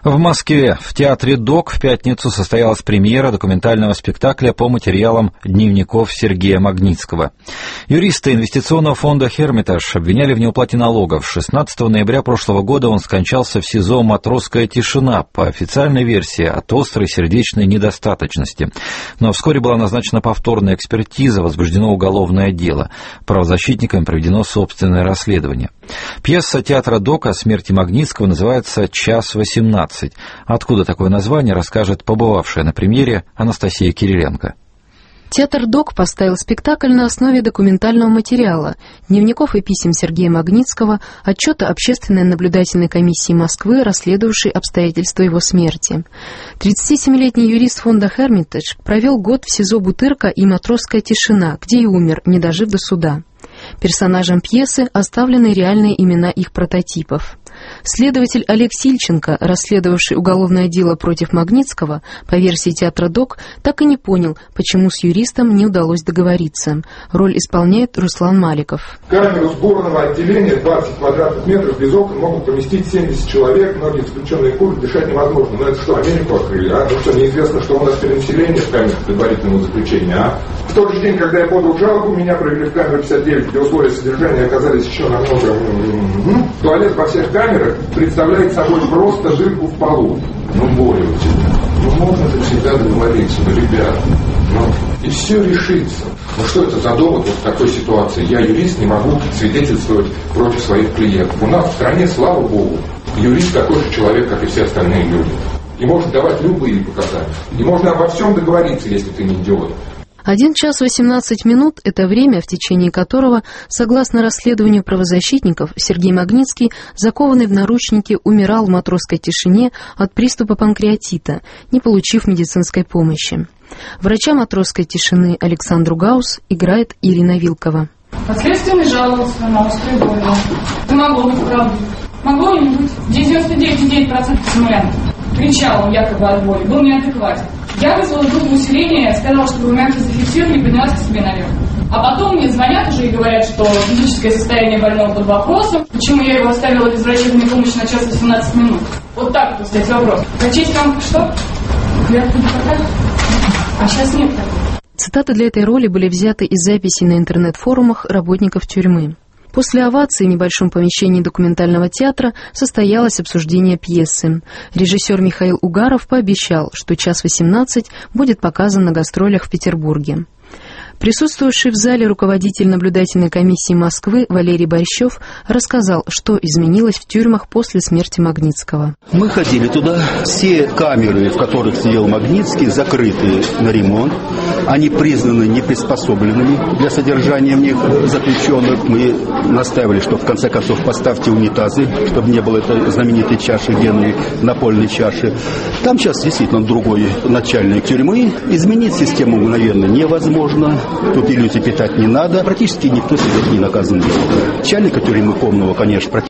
В Москве в театре ДОК в пятницу состоялась премьера документального спектакля по материалам дневников Сергея Магнитского. Юристы инвестиционного фонда «Hermitage» обвиняли в неуплате налогов. 16 ноября прошлого года он скончался в СИЗО «Матросская тишина» по официальной версии от острой сердечной недостаточности. Но вскоре была назначена повторная экспертиза, возбуждено уголовное дело. Правозащитниками проведено собственное расследование. Пьеса театра ДОК о смерти Магнитского называется «Час 18». Откуда такое название, расскажет побывавшая на премьере Анастасия Кириленко. Театр ДОК поставил спектакль на основе документального материала, дневников и писем Сергея Магнитского, отчета Общественной наблюдательной комиссии Москвы, расследовавшей обстоятельства его смерти. 37-летний юрист фонда «Hermitage» провел год в СИЗО «Бутырка» и «Матросская тишина», где и умер, не дожив до суда. Персонажам пьесы оставлены реальные имена их прототипов. Следователь Олег Сильченко, расследовавший уголовное дело против Магнитского, по версии театра ДОК, так и не понял, почему с юристом не удалось договориться. Роль исполняет Руслан Маликов. Камеру сборного отделения 20 квадратных метров без окон могут поместить 70 человек, многие заключенные курят, дышать невозможно. Но это что, Америку открыли, а? Ну что, неизвестно, что у нас перенаселение в камерах предварительного заключения, а? В тот же день, когда я подал жалобу, меня провели в камеру 59, где условия содержания оказались еще намного... Туалет во всех камерах представляет собой просто дырку в полу. Борются. Можно же всегда договориться, ребята. И все решится. Что это за довод вот в такой ситуации? Я, юрист, не могу свидетельствовать против своих клиентов. У нас в стране, слава богу, юрист такой же человек, как и все остальные люди. И может давать любые показания. И можно обо всем договориться, если ты не идиот. 1 час 18 минут – это время, в течение которого, согласно расследованию правозащитников, Сергей Магнитский, закованный в наручники, умирал в матросской тишине от приступа панкреатита, не получив медицинской помощи. Врача матросской тишины Александру Гаус играет Ирина Вилкова. Подследственный жаловался на острые боли. Это могло быть правдой. Могло не быть. 99,9% симулянтов. Кричал он якобы от боли, был неадекватен. Я вызвала группу усиления, сказала, чтобы вы мягко зафиксировали и поднялась к себе наверх. А потом мне звонят уже и говорят, что физическое состояние больного под вопросом, почему я его оставила без врачебной помощи на час 18 минут. Вот так вот, кстати, вопрос. Зачесть вам что? А сейчас нет такого. Цитаты для этой роли были взяты из записей на интернет-форумах работников тюрьмы. После овации в небольшом помещении документального театра состоялось обсуждение пьесы. Режиссер Михаил Угаров пообещал, что «Час 18» будет показан на гастролях в Петербурге. Присутствовавший в зале руководитель наблюдательной комиссии Москвы Валерий Борщев рассказал, что изменилось в тюрьмах после смерти Магнитского. Мы ходили туда, все камеры, в которых сидел Магнитский, закрыты на ремонт. Они признаны неприспособленными для содержания в них заключенных. Мы настаивали, что в конце концов поставьте унитазы, чтобы не было этой знаменитой чаши генной, напольной чаши. Там сейчас действительно другой начальник тюрьмы. Изменить систему мгновенно невозможно. Тут иллюзий питать не надо. Практически никто сидеть не наказан. Начальника тюрьмы Комного, конечно,